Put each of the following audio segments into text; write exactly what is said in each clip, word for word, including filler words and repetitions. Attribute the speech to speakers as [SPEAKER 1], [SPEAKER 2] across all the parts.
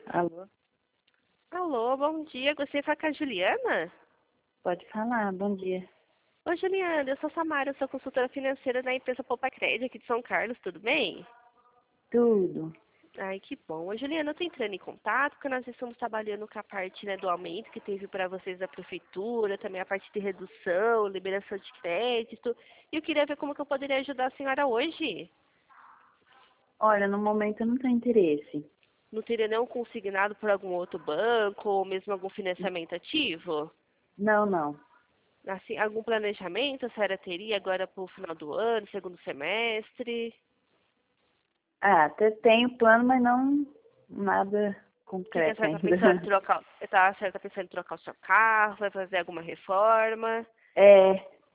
[SPEAKER 1] Alô?
[SPEAKER 2] Alô, bom dia. Gostaria de falar com a Juliana?
[SPEAKER 1] Pode falar, bom dia.
[SPEAKER 2] Oi, Juliana. Eu sou Samara, eu sou consultora financeira da empresa Poupa Crédito aqui de São Carlos. Tudo bem?
[SPEAKER 1] Tudo.
[SPEAKER 2] Ai, que bom. Ô, Juliana, eu tô entrando em contato porque nós estamos trabalhando com a parte, né, do aumento que teve para vocês da prefeitura, também a parte de redução, liberação de crédito. E eu queria ver como que eu poderia ajudar a senhora hoje.
[SPEAKER 1] Olha, no momento eu não tenho interesse.
[SPEAKER 2] Não teria nenhum consignado por algum outro banco ou mesmo algum financiamento ativo?
[SPEAKER 1] Não, não.
[SPEAKER 2] Assim, algum planejamento a senhora teria agora para o final do ano, segundo semestre?
[SPEAKER 1] Ah, até tenho plano, mas não nada
[SPEAKER 2] O que, que a
[SPEAKER 1] concreto
[SPEAKER 2] senhora está pensando em
[SPEAKER 1] ainda.
[SPEAKER 2] trocar? Tá, a senhora está pensando em trocar o seu carro? Vai fazer alguma reforma?
[SPEAKER 1] É,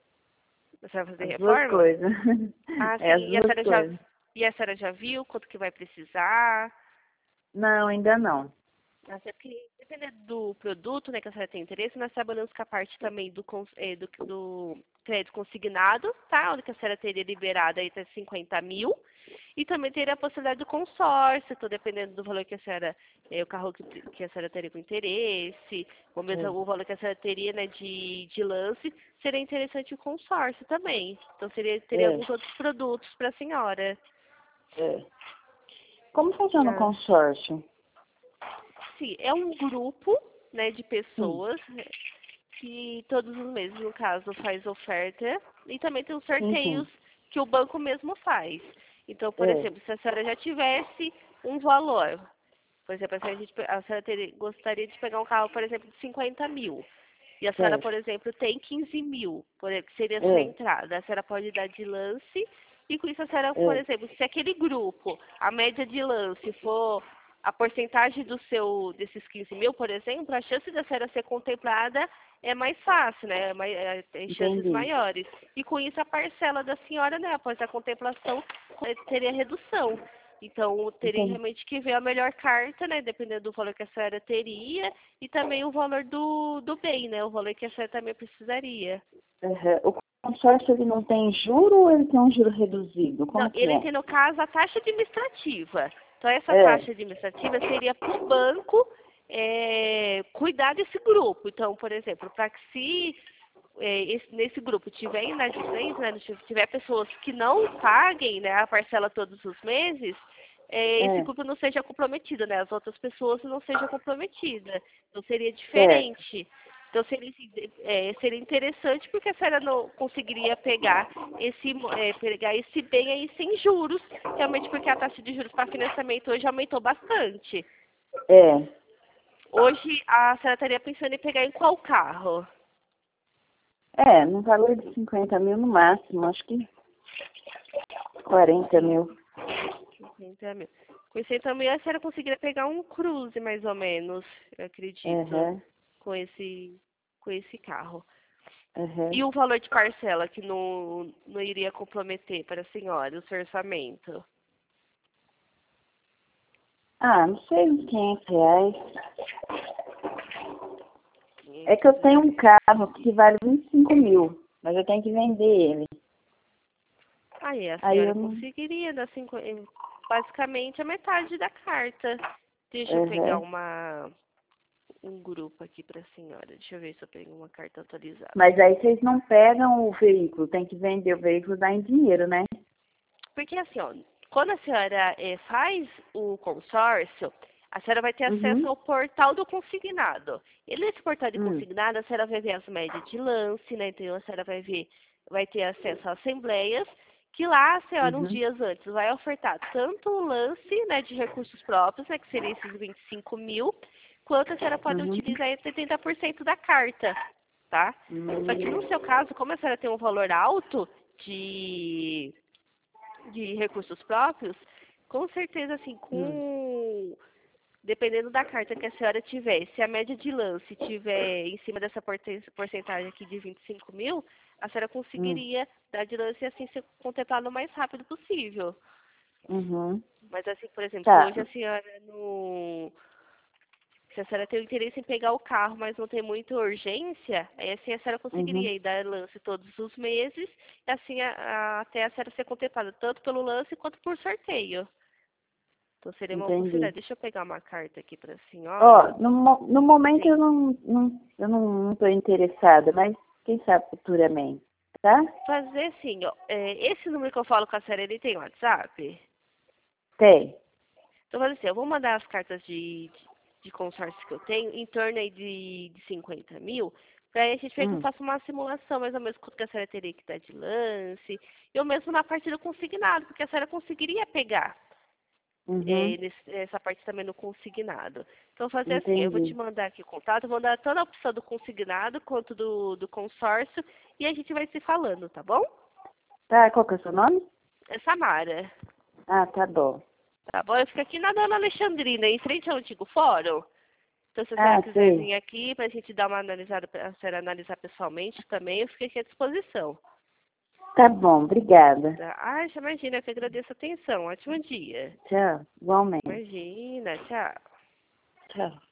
[SPEAKER 2] A senhora vai fazer
[SPEAKER 1] as duas
[SPEAKER 2] reforma?
[SPEAKER 1] coisas.
[SPEAKER 2] Ah,
[SPEAKER 1] É as
[SPEAKER 2] sim. E a
[SPEAKER 1] duas
[SPEAKER 2] senhora já,
[SPEAKER 1] coisas.
[SPEAKER 2] e a senhora já viu quanto que vai precisar?
[SPEAKER 1] Não, ainda não.
[SPEAKER 2] Até porque, dependendo do produto, né, que a senhora tem interesse, nós trabalhamos com a parte também do, cons- eh, do, do crédito consignado, tá? Onde que a senhora teria liberado aí até cinquenta mil. E também teria a possibilidade do consórcio, então dependendo do valor que a senhora, eh, o carro que, que a senhora teria com interesse, ou mesmo
[SPEAKER 1] É,
[SPEAKER 2] o valor que a senhora teria, né, de, de lance, seria interessante o consórcio também. Então seria, teria
[SPEAKER 1] é,
[SPEAKER 2] alguns outros produtos para a senhora.
[SPEAKER 1] é. Como funciona o consórcio?
[SPEAKER 2] Sim, é um grupo, né, de
[SPEAKER 1] Sim,
[SPEAKER 2] pessoas que todos os meses, no caso, faz oferta e também tem os
[SPEAKER 1] sim,
[SPEAKER 2] sorteios
[SPEAKER 1] sim.
[SPEAKER 2] que o banco mesmo faz. Então, por
[SPEAKER 1] É,
[SPEAKER 2] exemplo, se a senhora já tivesse um valor, por exemplo, se a, gente, a senhora teria, gostaria de pegar um carro, por exemplo, de cinquenta mil, e a senhora, por
[SPEAKER 1] certo.
[SPEAKER 2] exemplo, tem quinze mil, por exemplo, que seria a sua
[SPEAKER 1] É,
[SPEAKER 2] entrada, a senhora pode dar de lance, e com isso a senhora, por
[SPEAKER 1] é,
[SPEAKER 2] exemplo, se aquele grupo, a média de lance for a porcentagem do seu, desses quinze mil, por exemplo, a chance da senhora ser contemplada é mais fácil, né? É mai- é, tem chances
[SPEAKER 1] entendi.
[SPEAKER 2] maiores. E com isso a parcela da senhora, né, após a contemplação, eh, teria redução. Então, teria
[SPEAKER 1] Entendi.
[SPEAKER 2] realmente que ver a melhor carta, né? Dependendo do valor que a senhora teria e também o valor do, do bem, né? O valor que a senhora também precisaria.
[SPEAKER 1] Uhum. O consórcio ele não tem juro ou ele tem um juro reduzido?
[SPEAKER 2] Não,
[SPEAKER 1] Como que
[SPEAKER 2] ele
[SPEAKER 1] é?
[SPEAKER 2] tem, no caso, a taxa administrativa. Então, essa
[SPEAKER 1] É,
[SPEAKER 2] taxa administrativa seria para o banco eh, cuidar desse grupo. Então, por exemplo, para que se eh, esse- nesse grupo tiver inadimplente, né, se tiver pessoas que não paguem, né, a parcela todos os meses, eh, esse
[SPEAKER 1] é,
[SPEAKER 2] grupo não seja comprometido, né, as outras pessoas não sejam comprometidas. Então seria
[SPEAKER 1] certo.
[SPEAKER 2] diferente. Então seria, assim, eh, seria interessante porque a senhora não conseguiria pegar esse, mo- eh, pegar esse bem aí sem juros, realmente porque a taxa de juros para financiamento hoje aumentou bastante.
[SPEAKER 1] É,
[SPEAKER 2] Hoje a senhora estaria pensando em pegar em qual carro?
[SPEAKER 1] é, no valor de cinquenta mil no máximo, acho que quarenta
[SPEAKER 2] Sim.
[SPEAKER 1] mil.
[SPEAKER 2] cinquenta mil. Com cinquenta mil a senhora conseguiria pegar um Cruze, mais ou menos, eu acredito,
[SPEAKER 1] Uhum,
[SPEAKER 2] com esse, com esse carro.
[SPEAKER 1] uhum.
[SPEAKER 2] E o valor de parcela que não, não iria comprometer para a senhora, o seu orçamento?
[SPEAKER 1] Ah, não sei, uns quinhentos reais. É que eu
[SPEAKER 2] quinhentos
[SPEAKER 1] tenho um
[SPEAKER 2] reais.
[SPEAKER 1] carro que vale vinte e cinco mil, mas eu tenho que vender ele.
[SPEAKER 2] Aí a
[SPEAKER 1] Aí
[SPEAKER 2] senhora
[SPEAKER 1] eu não...
[SPEAKER 2] conseguiria dar cinco, eh, basicamente a metade da carta. Deixa eu pegar
[SPEAKER 1] Uhum.
[SPEAKER 2] uma, um grupo aqui para a senhora. Deixa eu ver se eu pego uma carta atualizada.
[SPEAKER 1] Mas aí vocês não pegam o veículo, tem que vender o veículo, dá em dinheiro, né?
[SPEAKER 2] Porque assim, ó, quando a senhora eh, faz o consórcio, a senhora vai ter acesso
[SPEAKER 1] Uhum.
[SPEAKER 2] ao portal do consignado. E nesse portal de
[SPEAKER 1] Hum.
[SPEAKER 2] consignado, a senhora vai ver as médias de lance, né? Então a senhora vai ver, vai ter acesso a assembleias, que lá a senhora, uns
[SPEAKER 1] Uhum.
[SPEAKER 2] dias antes, vai ofertar tanto o lance, né, de recursos próprios, né, que seria esses vinte e cinco mil, quanto a senhora pode
[SPEAKER 1] Uhum.
[SPEAKER 2] utilizar esse setenta por cento da carta, tá? Só que no
[SPEAKER 1] Hum.
[SPEAKER 2] seu caso, como a senhora tem um valor alto de de recursos próprios, com certeza, assim,
[SPEAKER 1] Hum.
[SPEAKER 2] com dependendo da carta que a senhora tiver, se a média de lance tiver em cima dessa porten- porcentagem aqui de vinte e cinco mil, a senhora
[SPEAKER 1] Hum.
[SPEAKER 2] conseguiria dar de lance e assim ser contemplado o mais rápido possível.
[SPEAKER 1] Uhum.
[SPEAKER 2] Mas assim, por exemplo, se
[SPEAKER 1] Tá.
[SPEAKER 2] hoje a senhora não. Se a senhora tem o interesse em pegar o carro, mas não tem muita urgência, aí assim a senhora
[SPEAKER 1] Uhum.
[SPEAKER 2] conseguiria ir dar lance todos os meses, e assim a- a- até a senhora ser contemplada tanto pelo lance quanto por sorteio. Então seria uma
[SPEAKER 1] Entendi.
[SPEAKER 2] oportunidade. Deixa eu pegar uma carta aqui para a senhora.
[SPEAKER 1] Ó, no, mo- no momento
[SPEAKER 2] Sim.
[SPEAKER 1] eu não, não, eu não estou interessada, mas quem sabe futuramente, tá?
[SPEAKER 2] Fazer assim, ó. é, esse número que eu falo com a senhora, ele tem WhatsApp?
[SPEAKER 1] Tem.
[SPEAKER 2] Então, fazer assim, eu vou mandar as cartas de, de, de consórcio que eu tenho, em torno aí de, de cinquenta mil, para aí a gente ver que eu
[SPEAKER 1] Hum.
[SPEAKER 2] faço uma simulação, mais ou menos, quanto que a senhora teria que dar de lance, eu mesmo na parte do consignado, porque a senhora conseguiria pegar
[SPEAKER 1] Uhum.
[SPEAKER 2] é, nesse- essa parte também no consignado. Então, fazer assim, eu vou te
[SPEAKER 1] Entendi.
[SPEAKER 2] mandar aqui o contato, eu vou dar toda a opção do consignado, quanto do, do consórcio, e a gente vai se falando, tá bom?
[SPEAKER 1] Tá, qual que é o seu nome?
[SPEAKER 2] É Samara.
[SPEAKER 1] Ah, tá bom.
[SPEAKER 2] Tá bom? Eu fico aqui na Dona Alexandrina, em frente ao antigo fórum. Então, se a senhora
[SPEAKER 1] Ah,
[SPEAKER 2] quiser
[SPEAKER 1] sei.
[SPEAKER 2] vir aqui para a gente dar uma analisada, a senhora analisar pessoalmente também, eu fico aqui à disposição.
[SPEAKER 1] Tá bom, obrigada.
[SPEAKER 2] Tá? Ah, imagina, eu que agradeço a atenção. Ótimo dia.
[SPEAKER 1] Tchau, igualmente.
[SPEAKER 2] Imagina, tchau.
[SPEAKER 1] Tchau.